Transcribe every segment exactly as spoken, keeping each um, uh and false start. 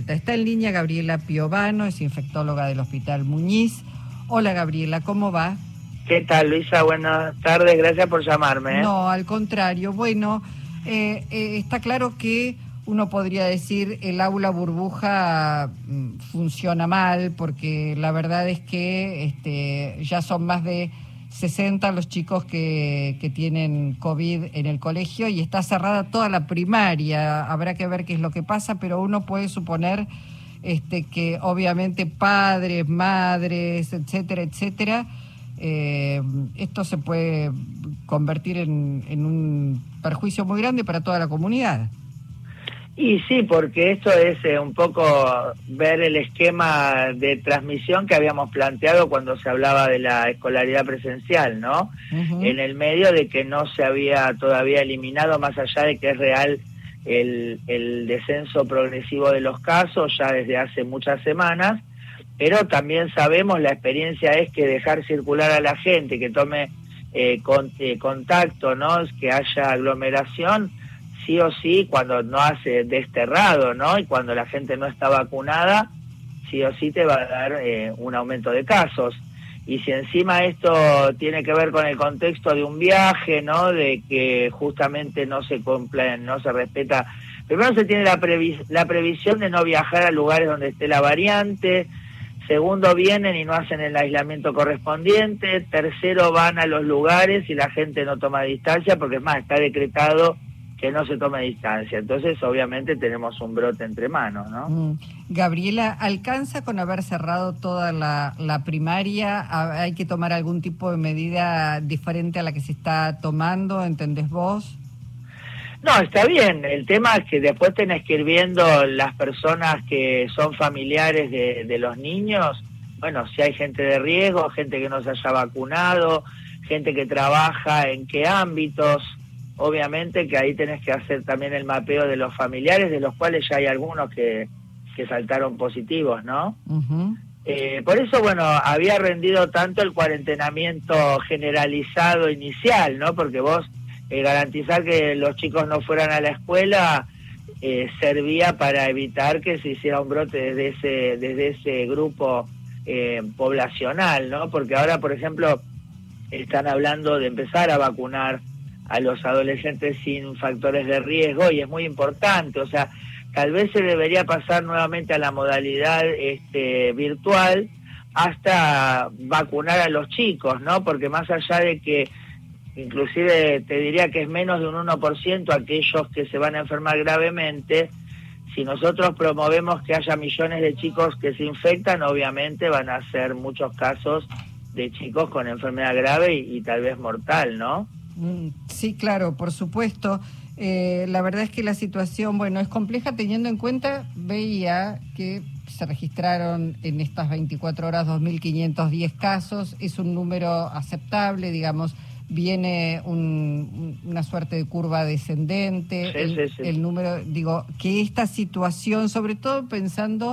consulta. Está en línea Gabriela Piovano, es infectóloga del Hospital Muñiz. Hola Gabriela, ¿cómo va? ¿Qué tal, Luisa? Buenas tardes, gracias por llamarme. ¿eh? No, al contrario. Bueno, eh, eh, está claro que uno podría decir el aula burbuja mm, funciona mal, porque la verdad es que este, ya son más de sesenta los chicos que, que tienen COVID en el colegio y está cerrada toda la primaria. Habrá que ver qué es lo que pasa, pero uno puede suponer este, que obviamente padres, madres, etcétera, etcétera, eh, esto se puede convertir en, en un perjuicio muy grande para toda la comunidad. Y sí, porque esto es eh, un poco ver el esquema de transmisión que habíamos planteado cuando se hablaba de la escolaridad presencial, ¿no? Uh-huh. En el medio de que no se había todavía eliminado, más allá de que es real el, el descenso progresivo de los casos ya desde hace muchas semanas, pero también sabemos, la experiencia es que dejar circular a la gente, que tome eh, con, eh, contacto, ¿no? Que haya aglomeración, sí o sí, cuando no hace desterrado, ¿no? Y cuando la gente no está vacunada, sí o sí te va a dar eh, un aumento de casos. Y si encima esto tiene que ver con el contexto de un viaje, ¿no? De que justamente no se cumple, no se respeta. Primero se tiene la, previs- la previsión de no viajar a lugares donde esté la variante. Segundo, vienen y no hacen el aislamiento correspondiente. Tercero, van a los lugares y la gente no toma distancia, porque es más, está decretado que no se tome distancia. Entonces, obviamente, tenemos un brote entre manos, ¿no? Mm. Gabriela, ¿alcanza con haber cerrado toda la, la primaria? ¿Hay que tomar algún tipo de medida diferente a la que se está tomando? ¿Entendés vos? No, está bien. El tema es que después tenés que ir viendo las personas que son familiares de, de los niños. Bueno, si hay gente de riesgo, gente que no se haya vacunado, gente que trabaja en qué ámbitos. Obviamente que ahí tenés que hacer también el mapeo de los familiares, de los cuales ya hay algunos que, que saltaron positivos, ¿no? Uh-huh. Eh, por eso, bueno, había rendido tanto el cuarentenamiento generalizado inicial, ¿no? Porque vos eh, garantizar que los chicos no fueran a la escuela eh, servía para evitar que se hiciera un brote desde ese, desde ese grupo eh, poblacional, ¿no? Porque ahora, por ejemplo, están hablando de empezar a vacunar a los adolescentes sin factores de riesgo, y es muy importante. O sea, tal vez se debería pasar nuevamente a la modalidad este, virtual hasta vacunar a los chicos, ¿no? Porque más allá de que, inclusive te diría que es menos de un uno por ciento aquellos que se van a enfermar gravemente, si nosotros promovemos que haya millones de chicos que se infectan, obviamente van a ser muchos casos de chicos con enfermedad grave y, y tal vez mortal, ¿no? Sí, claro, por supuesto. Eh, la verdad es que la situación, bueno, es compleja teniendo en cuenta, veía que se registraron en estas veinticuatro horas dos mil quinientos diez casos, es un número aceptable, digamos, viene un, una suerte de curva descendente, sí, el, sí, sí. el número, digo, que esta situación, sobre todo pensando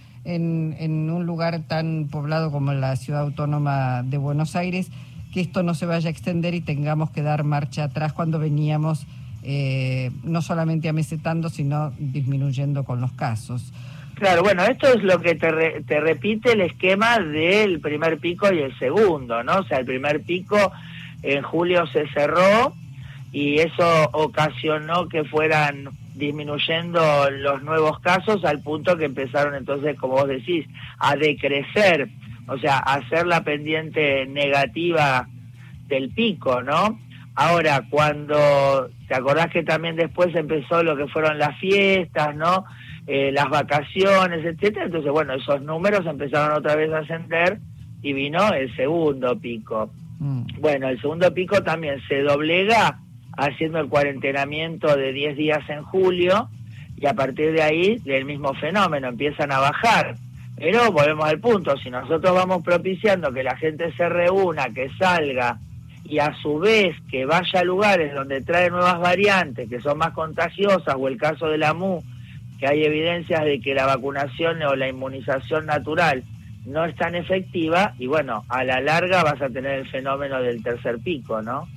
en, en un lugar tan poblado como la Ciudad Autónoma de Buenos Aires, que esto no se vaya a extender y tengamos que dar marcha atrás cuando veníamos eh, no solamente amesetando, sino disminuyendo con los casos. Claro, bueno, esto es lo que te, re, te repite el esquema del primer pico y el segundo, ¿no? O sea, el primer pico en julio se cerró y eso ocasionó que fueran disminuyendo los nuevos casos al punto que empezaron entonces, como vos decís, a decrecer. O sea, hacer la pendiente negativa del pico, ¿no? Ahora, cuando, ¿te acordás que también después empezó lo que fueron las fiestas, ¿no? Eh, las vacaciones, etcétera. Entonces, bueno, esos números empezaron otra vez a ascender y vino el segundo pico. Mm. Bueno, el segundo pico también se doblega haciendo el cuarentenamiento de diez días en julio y a partir de ahí, del mismo fenómeno, empiezan a bajar. Pero volvemos al punto, si nosotros vamos propiciando que la gente se reúna, que salga, y a su vez que vaya a lugares donde trae nuevas variantes, que son más contagiosas, o el caso de la M U, que hay evidencias de que la vacunación o la inmunización natural no es tan efectiva, y bueno, a la larga vas a tener el fenómeno del tercer pico, ¿no?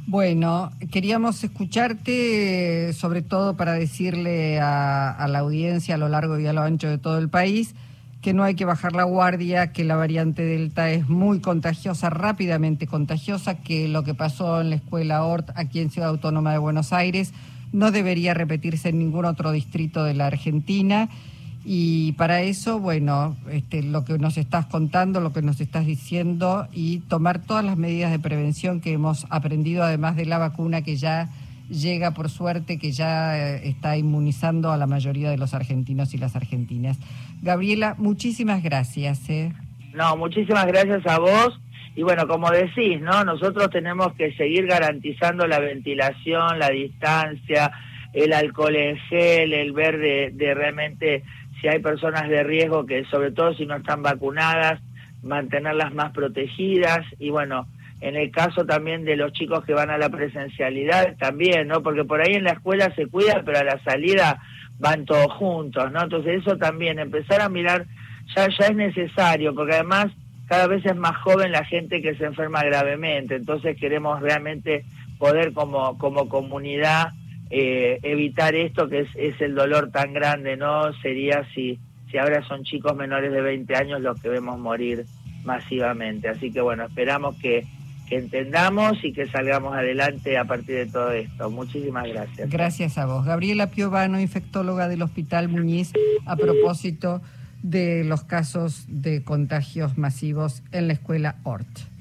Bueno, queríamos escucharte, sobre todo para decirle a, a la audiencia a lo largo y a lo ancho de todo el país que no hay que bajar la guardia, que la variante Delta es muy contagiosa, rápidamente contagiosa, que lo que pasó en la escuela O R T aquí en Ciudad Autónoma de Buenos Aires no debería repetirse en ningún otro distrito de la Argentina. Y para eso, bueno, este, lo que nos estás contando, lo que nos estás diciendo y tomar todas las medidas de prevención que hemos aprendido, además de la vacuna que ya llega por suerte, que ya eh, está inmunizando a la mayoría de los argentinos y las argentinas. Gabriela, muchísimas gracias. ¿eh? No, muchísimas gracias a vos. Y bueno, como decís, ¿no? Nosotros tenemos que seguir garantizando la ventilación, la distancia, el alcohol en gel, el ver de, de realmente si hay personas de riesgo, que sobre todo si no están vacunadas, mantenerlas más protegidas. Y bueno, en el caso también de los chicos que van a la presencialidad también, ¿no? Porque por ahí en la escuela se cuidan, pero a la salida van todos juntos, ¿no? Entonces eso también, empezar a mirar, ya, ya es necesario, porque además cada vez es más joven la gente que se enferma gravemente. Entonces queremos realmente poder como, como comunidad Eh, evitar esto, que es, es el dolor tan grande, ¿no? Sería si, si ahora son chicos menores de veinte años los que vemos morir masivamente. Así que bueno, esperamos que, que entendamos y que salgamos adelante a partir de todo esto. Muchísimas gracias. Gracias a vos. Gabriela Piovano, infectóloga del Hospital Muñiz, a propósito de los casos de contagios masivos en la escuela O R T.